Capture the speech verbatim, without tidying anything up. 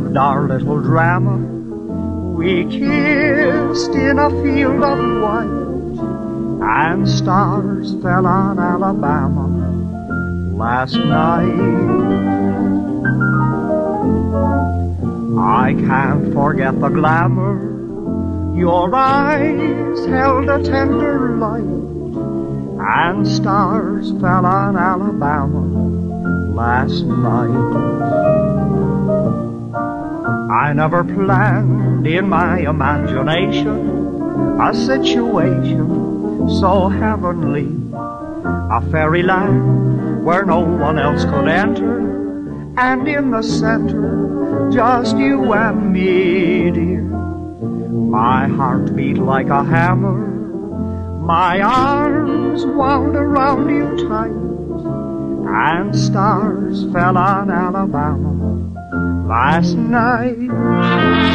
lived our little drama. We kissed in a field of white, and stars fell on Alabama last night. I can't forget the glamour. Your eyes held a tender light, and stars fell on Alabama last night. I never planned in my imagination a situation so heavenly, a fairyland where no one else could enter, and in the center, just you and me, dear. My heart beat like a hammer, my arms wound around you tight, and stars fell on Alabama last night.